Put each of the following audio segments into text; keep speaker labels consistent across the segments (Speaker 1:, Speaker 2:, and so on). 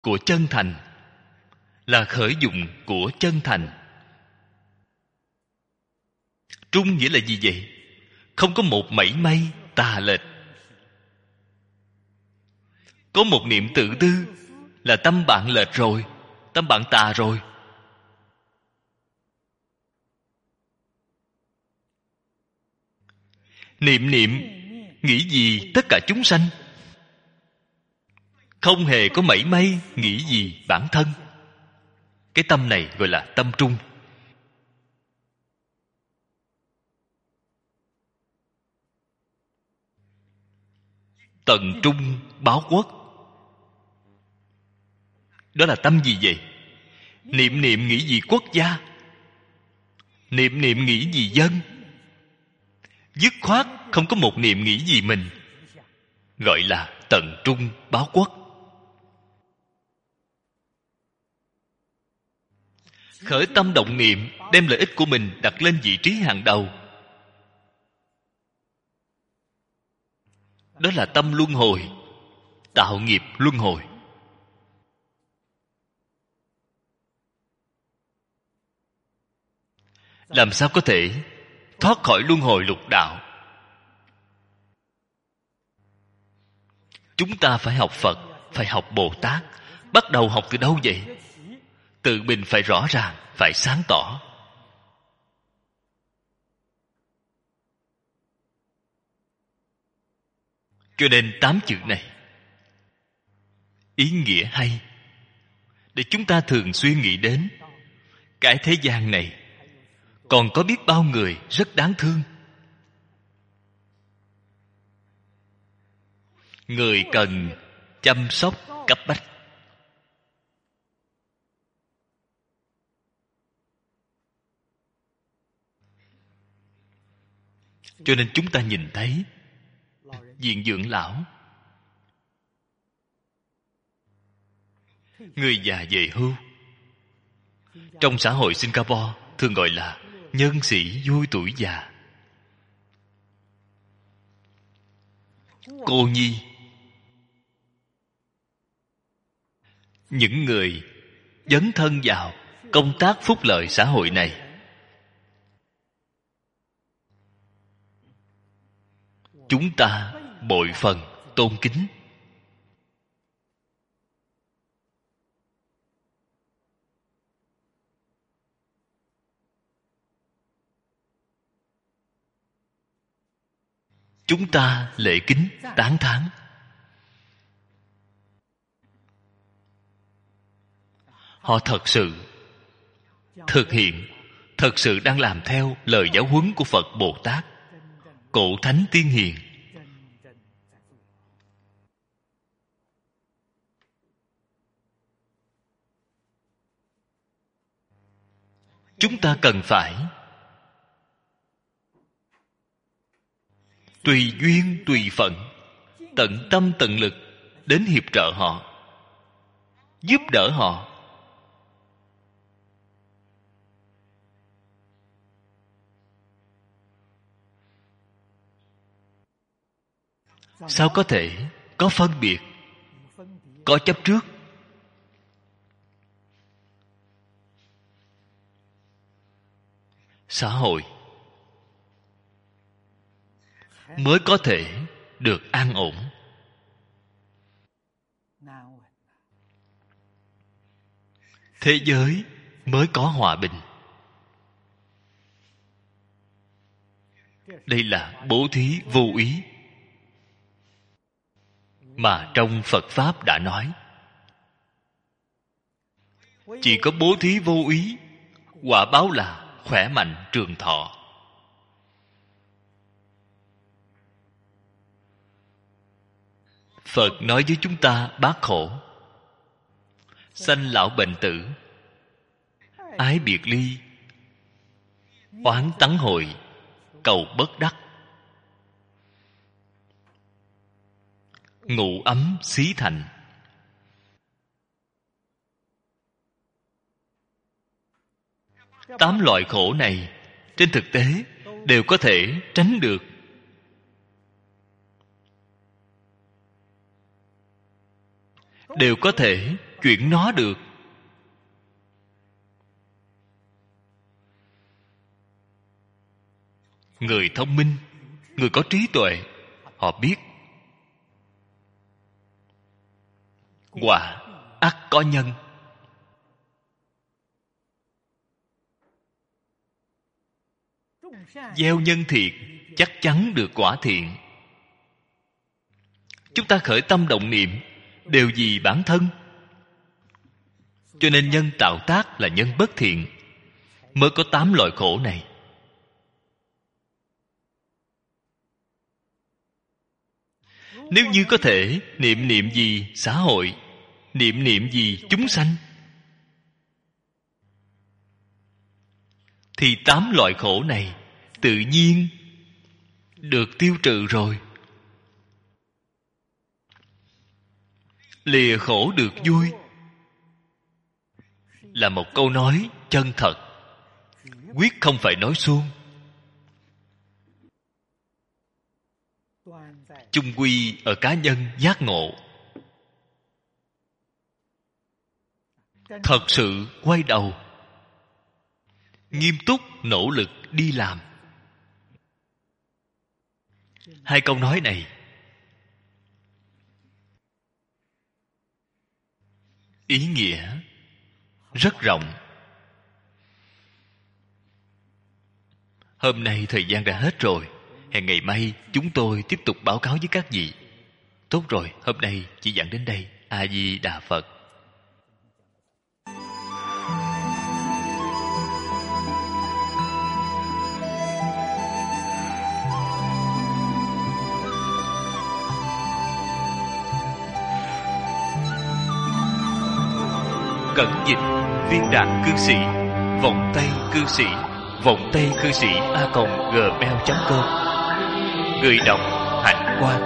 Speaker 1: của chân thành, là khởi dụng của chân thành. Trung nghĩa là gì vậy? Không có một mảy may tà lệch. Có một niệm tự tư là tâm bạn lệch rồi, tâm bạn tà rồi. Niệm niệm nghĩ gì tất cả chúng sanh, không hề có mảy may nghĩ gì bản thân. Cái tâm này gọi là tâm trung. Tận trung báo quốc, đó là tâm gì vậy? Niệm niệm nghĩ gì quốc gia, niệm niệm nghĩ gì dân, dứt khoát không có một niệm nghĩ gì mình, gọi là tận trung báo quốc. Khởi tâm động niệm đem lợi ích của mình đặt lên vị trí hàng đầu, đó là tâm luân hồi, tạo nghiệp luân hồi. Làm sao có thể thoát khỏi luân hồi lục đạo? Chúng ta phải học Phật, phải học Bồ Tát. Bắt đầu học từ đâu vậy? Tự mình phải rõ ràng, phải sáng tỏ. Cho nên 8 chữ này ý nghĩa hay, để chúng ta thường xuyên nghĩ đến. Cái thế gian này còn có biết bao người rất đáng thương, người cần chăm sóc cấp bách. Cho nên chúng ta nhìn thấy viện dưỡng lão, người già về hưu, trong xã hội Singapore thường gọi là nhân sĩ vui tuổi già. Cô nhi, những người dấn thân vào công tác phúc lợi xã hội này, chúng ta bội phần tôn kính. Chúng ta lễ kính tán thán. Họ thật sự thực hiện, thật sự đang làm theo lời giáo huấn của Phật Bồ Tát, cổ thánh tiên hiền. Chúng ta cần phải tùy duyên tùy phận, tận tâm tận lực đến hiệp trợ họ, giúp đỡ họ. Sao có thể có phân biệt, có chấp trước? Xã hội mới có thể được an ổn. Thế giới mới có hòa bình. Đây là bố thí vô ý mà trong Phật Pháp đã nói. Chỉ có bố thí vô ý, quả báo là khỏe mạnh trường thọ. Phật nói với chúng ta bát khổ: sanh lão bệnh tử, ái biệt ly, oán tắng hội, cầu bất đắc, ngủ ấm xí thành. Tám loại khổ này trên thực tế đều có thể tránh được. Đều có thể chuyển nó được. Người thông minh, người có trí tuệ, họ biết quả ắt có nhân. Gieo nhân thiện chắc chắn được quả thiện. Chúng ta khởi tâm động niệm đều vì bản thân, cho nên nhân tạo tác là nhân bất thiện, mới có 8 loại khổ này. Nếu như có thể niệm niệm vì xã hội, niệm niệm vì chúng sanh, thì 8 loại khổ này tự nhiên được tiêu trừ rồi. Lìa khổ được vui là một câu nói chân thật, quyết không phải nói suông. Chung quy ở cá nhân giác ngộ. Thật sự quay đầu, nghiêm túc nỗ lực đi làm. Hai câu nói này ý nghĩa rất rộng. Hôm nay thời gian đã hết rồi, hẹn ngày mai chúng tôi tiếp tục báo cáo với các vị. Tốt rồi, hôm nay chỉ giảng đến đây. A Di Đà Phật. Cẩn dịch Viên Đạt Cư Sĩ, Vọng Tây Cư Sĩ, Vọng Tây Cư Sĩ @gmail.com. Người đọc Hạnh Quang.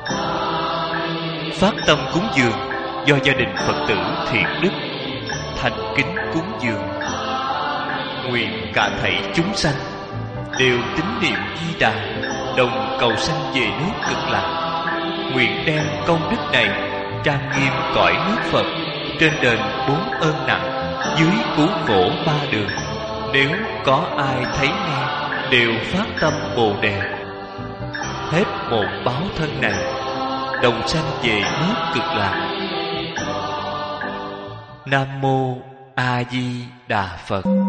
Speaker 1: Phát tâm cúng dường do gia đình Phật tử Thiện Đức thành kính cúng dường. Nguyện cả thảy chúng sanh đều tín niệm Di Đà, đồng cầu sanh về nước Cực Lạc. Nguyện đem công đức này trang nghiêm cõi nước Phật, trên đền 4 ơn nặng, dưới cứu khổ 3 đường. Nếu có ai thấy nghe đều phát tâm Bồ Đề, hết một báo thân này, đồng sanh về nước Cực Lạc. Nam mô A Di Đà Phật.